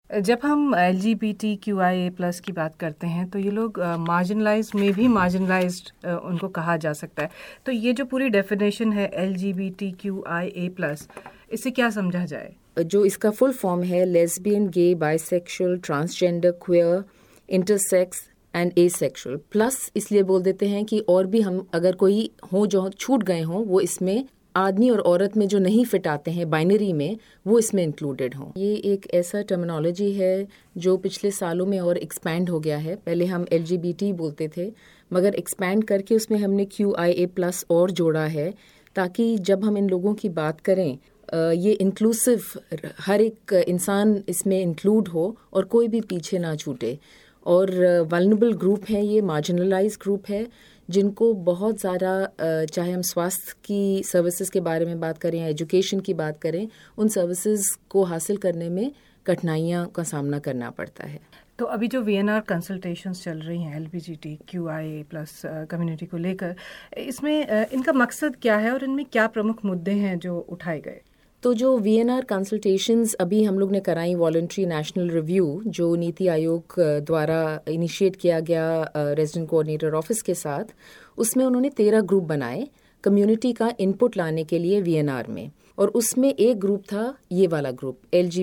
जब हम LGBTQIA+ की बात करते हैं तो ये लोग मार्जिनलाइज्ड में भी मार्जिनलाइज्ड उनको कहा जा सकता है। तो ये जो पूरी डेफिनेशन है LGBTQIA+, इससे क्या समझा जाए? जो इसका फुल फॉर्म है lesbian, gay, bisexual, transgender, queer, intersex and asexual. Plus इसलिए बोल देते हैं कि और भी हम अगर कोई हो जो छूट गए हों, वो इसमें आदमी और औरत में जो नहीं फिट आते हैं बाइनरी में, वो इसमें इंक्लूडेड हों। ये एक ऐसा टर्मिनोलॉजी है जो पिछले सालों में और एक्सपैंड हो गया है। पहले हम LGBT बोलते थे, मगर एक्सपैंड करके उसमें हमने QIA+ और जोड़ा है, ताकि जब हम इन लोगों की बात करें ये इंक्लूसिव, हर एक इंसान इसमें इंक्लूड हो और कोई भी पीछे ना छूटे। और वल्नरेबल ग्रुप है, ये मार्जिनलाइज ग्रुप है, जिनको बहुत ज़्यादा चाहे हम स्वास्थ्य की सर्विसेज के बारे में बात करें या एजुकेशन की बात करें, उन सर्विसेज को हासिल करने में कठिनाइयाँ का सामना करना पड़ता है। तो अभी जो VNR कंसल्टेशंस चल रही हैं LGBTQIA+ कम्युनिटी को लेकर, इसमें इनका मकसद क्या है और इनमें क्या प्रमुख मुद्दे हैं जो उठाए गए? तो जो VNR कंसल्टेशंस अभी हम लोग ने कराई, वॉलंटरी नेशनल रिव्यू जो नीति आयोग द्वारा इनिशिएट किया गया रेजिडेंट कोऑर्डिनेटर ऑफिस के साथ, उसमें उन्होंने 13 ग्रुप बनाए कम्युनिटी का इनपुट लाने के लिए VNR में। और उसमें एक ग्रुप था ये वाला ग्रुप,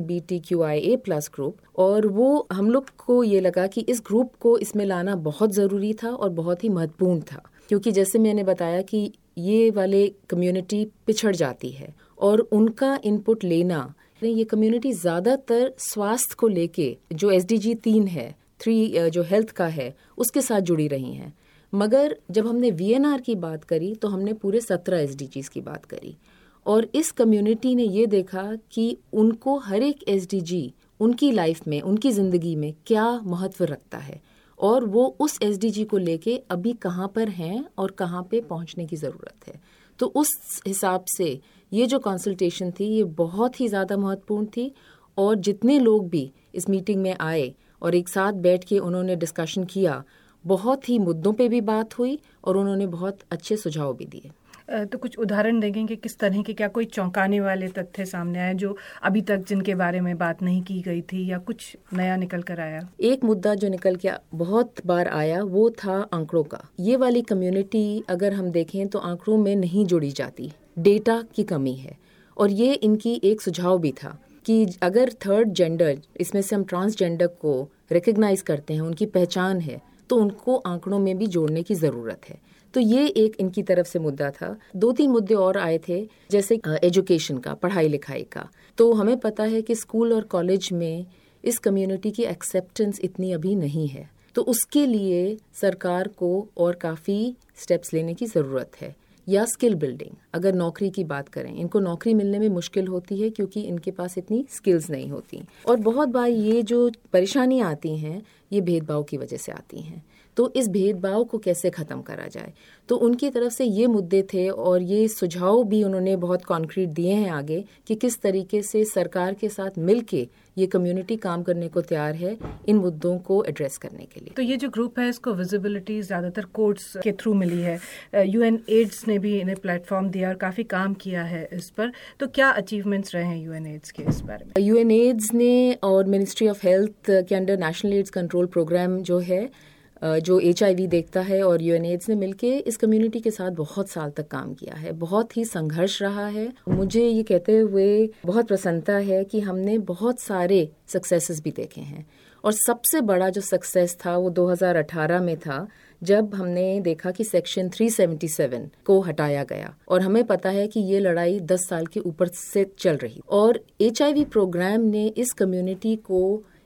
LGBTQIA+ ग्रुप। और वो हम लोग को ये लगा कि इस ग्रुप को इसमें लाना बहुत ज़रूरी था और बहुत ही महत्वपूर्ण था, क्योंकि जैसे मैंने बताया कि ये वाले कम्युनिटी पिछड़ जाती है और उनका इनपुट लेना, ये कम्युनिटी ज़्यादातर स्वास्थ्य को लेके जो SDG 3 है, 3 जो हेल्थ का है, उसके साथ जुड़ी रही हैं। मगर जब हमने VNR की बात करी तो हमने पूरे 17 SDGs की बात करी, और इस कम्युनिटी ने ये देखा कि उनको हर एक SDG उनकी लाइफ में, उनकी ज़िंदगी में क्या महत्व रखता है, और वो उस SDG को लेके अभी कहाँ पर हैं और कहाँ पे पहुँचने की ज़रूरत है। तो उस हिसाब से ये जो कंसल्टेशन थी ये बहुत ही ज़्यादा महत्वपूर्ण थी। और जितने लोग भी इस मीटिंग में आए और एक साथ बैठ के उन्होंने डिस्कशन किया, बहुत ही मुद्दों पे भी बात हुई और उन्होंने बहुत अच्छे सुझाव भी दिए। तो कुछ उदाहरण देंगे कि किस तरह के, क्या कोई चौंकाने वाले तथ्य सामने आए जो अभी तक जिनके बारे में बात नहीं की गई थी, या कुछ नया निकल कर आया? एक मुद्दा जो निकल के बहुत बार आया वो था आंकड़ों का। ये वाली कम्युनिटी अगर हम देखें तो आंकड़ों में नहीं जुड़ी जाती, डेटा की कमी है। और ये इनकी एक सुझाव भी था कि अगर थर्ड जेंडर, इसमें से हम ट्रांसजेंडर को रिकग्नाइज करते हैं, उनकी पहचान है, तो उनको आंकड़ों में भी जोड़ने की ज़रूरत है। तो ये एक इनकी तरफ से मुद्दा था। 2-3 मुद्दे और आए थे, जैसे एजुकेशन का, पढ़ाई लिखाई का। तो हमें पता है कि स्कूल और कॉलेज में इस कम्युनिटी की एक्सेप्टेंस इतनी अभी नहीं है, तो उसके लिए सरकार को और काफ़ी स्टेप्स लेने की ज़रूरत है। या स्किल बिल्डिंग, अगर नौकरी की बात करें, इनको नौकरी मिलने में मुश्किल होती है क्योंकि इनके पास इतनी स्किल्स नहीं होती। और बहुत बार ये जो परेशानियां आती हैं ये भेदभाव की वजह से आती हैं। तो इस भेदभाव को कैसे ख़त्म करा जाए, तो उनकी तरफ से ये मुद्दे थे। और ये सुझाव भी उन्होंने बहुत कॉन्क्रीट दिए हैं आगे कि किस तरीके से सरकार के साथ मिलके ये कम्युनिटी काम करने को तैयार है इन मुद्दों को एड्रेस करने के लिए। तो ये जो ग्रुप है इसको विजिबिलिटी ज़्यादातर कोर्ट्स के थ्रू मिली है। UNAIDS ने भी इन्हें प्लेटफॉर्म दिया और काफ़ी काम किया है इस पर। तो क्या अचीवमेंट्स रहे हैं UNAIDS के इस बारे में? UNAIDS ने और मिनिस्ट्री ऑफ हेल्थ के under national AIDS control program जो है, जो HIV देखता है, और UNAIDS ने मिलके इस कम्युनिटी के साथ बहुत साल तक काम किया है। बहुत ही संघर्ष रहा है। मुझे ये कहते हुए बहुत प्रसन्नता है कि हमने बहुत सारे सक्सेसेस भी देखे हैं। और सबसे बड़ा जो सक्सेस था वो 2018 में था, जब हमने देखा कि सेक्शन 377 को हटाया गया। और हमें पता है कि ये लड़ाई 10 साल के ऊपर से चल रही, और HIV प्रोग्राम ने इस कम्युनिटी को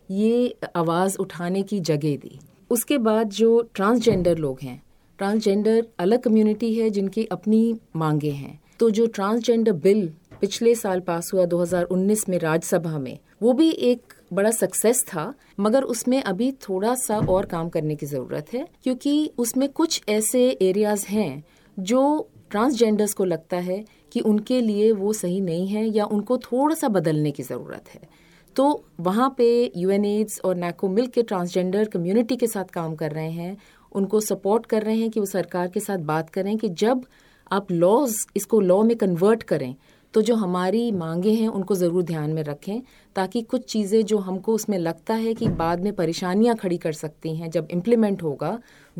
ये आवाज़ उठाने की जगह दी। उसके बाद जो ट्रांसजेंडर लोग हैं, ट्रांसजेंडर अलग कम्युनिटी है जिनकी अपनी मांगे हैं। तो जो ट्रांसजेंडर बिल पिछले साल पास हुआ 2019 में राज्यसभा में, वो भी एक बड़ा सक्सेस था। मगर उसमें अभी थोड़ा सा और काम करने की ज़रूरत है, क्योंकि उसमें कुछ ऐसे एरियाज़ हैं जो ट्रांसजेंडर्स को लगता है कि उनके लिए वो सही नहीं है या उनको थोड़ा सा बदलने की ज़रूरत है। तो वहाँ पे UNAIDS और NACO मिल के ट्रांसजेंडर कम्युनिटी के साथ काम कर रहे हैं, उनको सपोर्ट कर रहे हैं कि वो सरकार के साथ बात करें कि जब आप इसको लॉ में कन्वर्ट करें तो जो हमारी मांगे हैं उनको ज़रूर ध्यान में रखें, ताकि कुछ चीज़ें जो हमको उसमें लगता है कि बाद में परेशानियां खड़ी कर सकती हैं जब इम्प्लीमेंट होगा,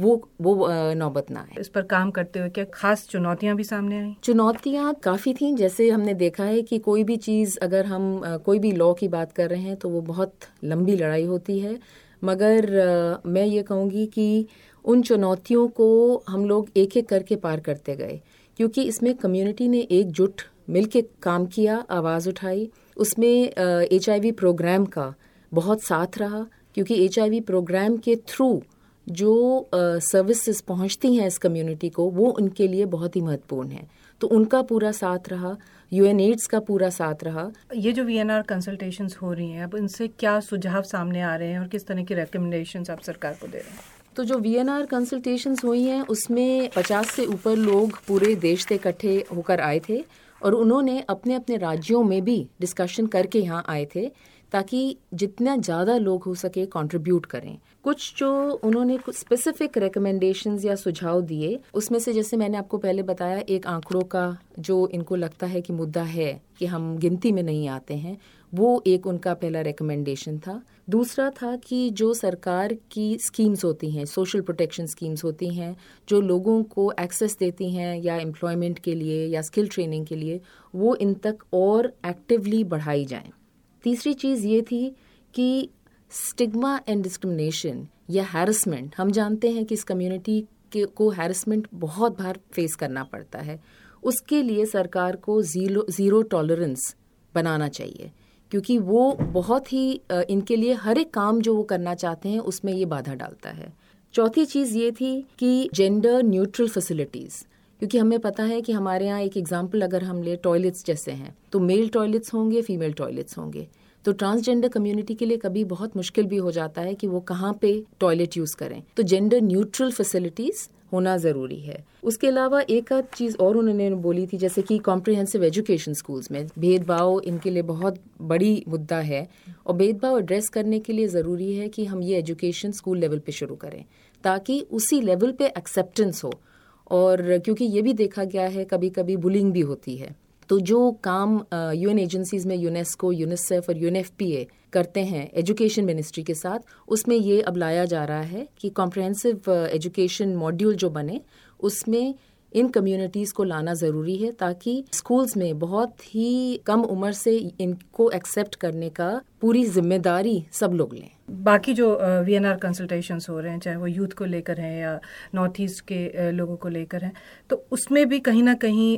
वो नौबत ना आए। इस पर काम करते हुए क्या खास चुनौतियां भी सामने आई? चुनौतियां काफ़ी थी। जैसे हमने देखा है कि कोई भी चीज़, अगर हम कोई भी लॉ की बात कर रहे हैं तो वो बहुत लंबी लड़ाई होती है, मगर मैं ये कहूँगी कि उन चुनौतियों को हम लोग एक एक करके पार करते गए, क्योंकि इसमें कम्युनिटी ने एकजुट मिलके काम किया, आवाज़ उठाई। उसमें HIV प्रोग्राम का बहुत साथ रहा, क्योंकि HIV प्रोग्राम के थ्रू जो सर्विसेज पहुंचती हैं इस कम्युनिटी को, वो उनके लिए बहुत ही महत्वपूर्ण है। तो उनका पूरा साथ रहा, UNAIDS का पूरा साथ रहा। ये जो VNR कंसल्टेशंस हो रही हैं, अब इनसे क्या सुझाव सामने आ रहे हैं और किस तरह की रिकमेंडेशंस आप सरकार को दे रहे हैं? तो जो VNR कंसल्टेशंस हुई हैं उसमें 50 से ऊपर लोग पूरे देश से इकट्ठे होकर आए थे, और उन्होंने अपने अपने राज्यों में भी डिस्कशन करके यहाँ आए थे, ताकि जितना ज़्यादा लोग हो सके कंट्रीब्यूट करें। कुछ जो उन्होंने कुछ स्पेसिफिक रिकमेंडेशंस या सुझाव दिए, उसमें से जैसे मैंने आपको पहले बताया, एक आंकड़ों का जो इनको लगता है कि मुद्दा है कि हम गिनती में नहीं आते हैं, वो एक उनका पहला रिकमेंडेशन था। दूसरा था कि जो सरकार की स्कीम्स होती हैं, सोशल प्रोटेक्शन स्कीम्स होती हैं, जो लोगों को एक्सेस देती हैं या एम्प्लॉयमेंट के लिए या स्किल ट्रेनिंग के लिए, वो इन तक और एक्टिवली बढ़ाई जाएं। तीसरी चीज़ ये थी कि स्टिग्मा एंड डिस्क्रिमिनेशन या हैरेसमेंट, हम जानते हैं कि इस कम्युनिटी को हैरेसमेंट बहुत बार फेस करना पड़ता है। उसके लिए सरकार को ज़ीरो टॉलरेंस बनाना चाहिए, क्योंकि वो बहुत ही इनके लिए हर एक काम जो वो करना चाहते हैं उसमें ये बाधा डालता है। चौथी चीज़ ये थी कि जेंडर न्यूट्रल फैसिलिटीज़, क्योंकि हमें पता है कि हमारे यहाँ एक एग्जाम्पल अगर हम ले, टॉयलेट्स जैसे हैं, तो मेल टॉयलेट्स होंगे, फीमेल टॉयलेट्स होंगे। तो ट्रांसजेंडर कम्युनिटी के लिए कभी बहुत मुश्किल भी हो जाता है कि वो कहाँ पे टॉयलेट यूज़ करें। तो जेंडर न्यूट्रल फैसिलिटीज़ होना ज़रूरी है। उसके अलावा एक आध चीज़ और उन्होंने बोली थी, जैसे कि कॉम्प्रिहेंसिव एजुकेशन स्कूल्स में भेदभाव इनके लिए बहुत बड़ी मुद्दा है, और भेदभाव एड्रेस करने के लिए ज़रूरी है कि हम ये एजुकेशन स्कूल लेवल पे शुरू करें, ताकि उसी लेवल पे एक्सेप्टेंस हो। और क्योंकि ये भी देखा गया है कभी कभी बुलिंग भी होती है, तो जो काम UN एजेंसीज में यूनेस्को, यूनिसेफ और UNFPA करते हैं एजुकेशन मिनिस्ट्री के साथ, उसमें ये अब लाया जा रहा है कि कॉम्प्रिहेंसिव एजुकेशन मॉड्यूल जो बने, उसमें इन कम्युनिटीज़ को लाना ज़रूरी है, ताकि स्कूल्स में बहुत ही कम उम्र से इनको एक्सेप्ट करने का पूरी जिम्मेदारी सब लोग लें। बाकी जो VNR कंसल्टेशंस हो रहे हैं, चाहे वो यूथ को लेकर हैं या नॉर्थ ईस्ट के लोगों को लेकर हैं, तो उसमें भी कहीं ना कहीं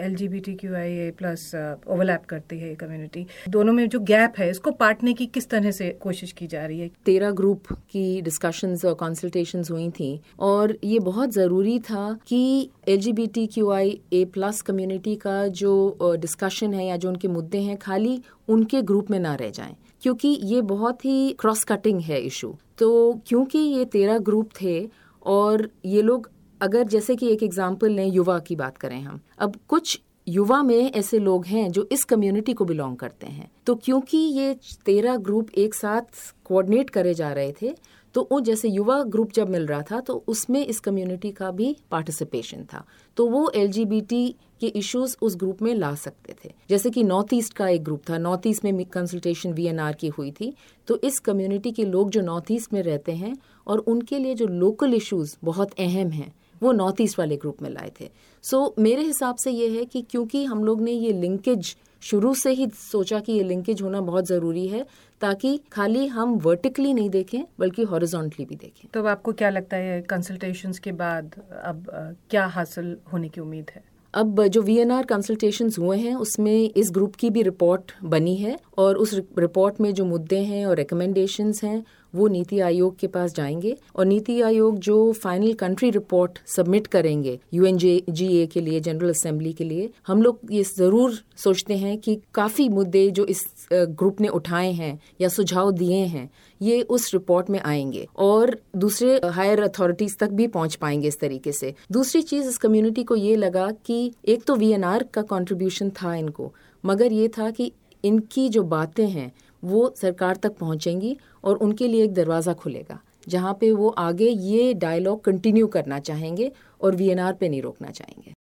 LGBTQIA+ ओवरलैप करती है ये कम्युनिटी। दोनों में जो गैप है, इसको पाटने की किस तरह से कोशिश की जा रही है? 13 ग्रुप की डिस्कशंस और कंसल्टेशंस हुई थी, और ये बहुत ज़रूरी था कि LGBTQIA+ कम्युनिटी का जो डिस्कशन है या जो उनके मुद्दे हैं, खाली उनके ग्रुप में ना रह जाएं, क्योंकि ये बहुत ही क्रॉस कटिंग है इशू। तो क्योंकि ये 13 ग्रुप थे, और ये लोग, अगर जैसे कि एक एग्जांपल लें, युवा की बात करें हम, अब कुछ युवा में ऐसे लोग हैं जो इस कम्युनिटी को बिलोंग करते हैं, तो क्योंकि ये 13 ग्रुप एक साथ कोऑर्डिनेट करे जा रहे थे, तो वो जैसे युवा ग्रुप जब मिल रहा था, तो उसमें इस कम्युनिटी का भी पार्टिसिपेशन था, तो वो LGBT के इश्यूज उस ग्रुप में ला सकते थे। जैसे कि नॉर्थ ईस्ट का एक ग्रुप था, नॉर्थ ईस्ट में कंसल्टेशन VNR की हुई थी, तो इस कम्युनिटी के लोग जो नॉर्थ ईस्ट में रहते हैं और उनके लिए जो लोकल इश्यूज बहुत अहम हैं, वो नॉर्थ ईस्ट वाले ग्रुप में लाए थे। सो मेरे हिसाब से ये है कि क्योंकि हम लोग ने ये लिंकेज शुरू से ही सोचा कि ये लिंकेज होना बहुत ज़रूरी है, ताकि खाली हम वर्टिकली नहीं देखें बल्कि हॉरिजॉन्टली भी देखें। तो आपको क्या लगता है कंसल्टेशंस के बाद अब क्या हासिल होने की उम्मीद है? अब जो VNR कंसल्टेशंस हुए हैं उसमें इस ग्रुप की भी रिपोर्ट बनी है, और उस रिपोर्ट में जो मुद्दे हैं और रिकमेंडेशंस हैं वो नीति आयोग के पास जाएंगे, और नीति आयोग जो फाइनल कंट्री रिपोर्ट सबमिट करेंगे UNGA के लिए, जनरल असेंबली के लिए, हम लोग ये ज़रूर सोचते हैं कि काफ़ी मुद्दे जो इस ग्रुप ने उठाए हैं या सुझाव दिए हैं, ये उस रिपोर्ट में आएंगे और दूसरे हायर अथॉरिटीज तक भी पहुंच पाएंगे इस तरीके से। दूसरी चीज़, इस कम्युनिटी को ये लगा कि एक तो VNR का कंट्रीब्यूशन था इनको, मगर ये था कि इनकी जो बातें हैं वो सरकार तक पहुंचेंगी और उनके लिए एक दरवाज़ा खुलेगा जहां पे वो आगे ये डायलॉग कंटिन्यू करना चाहेंगे और VNR पे नहीं रोकना चाहेंगे।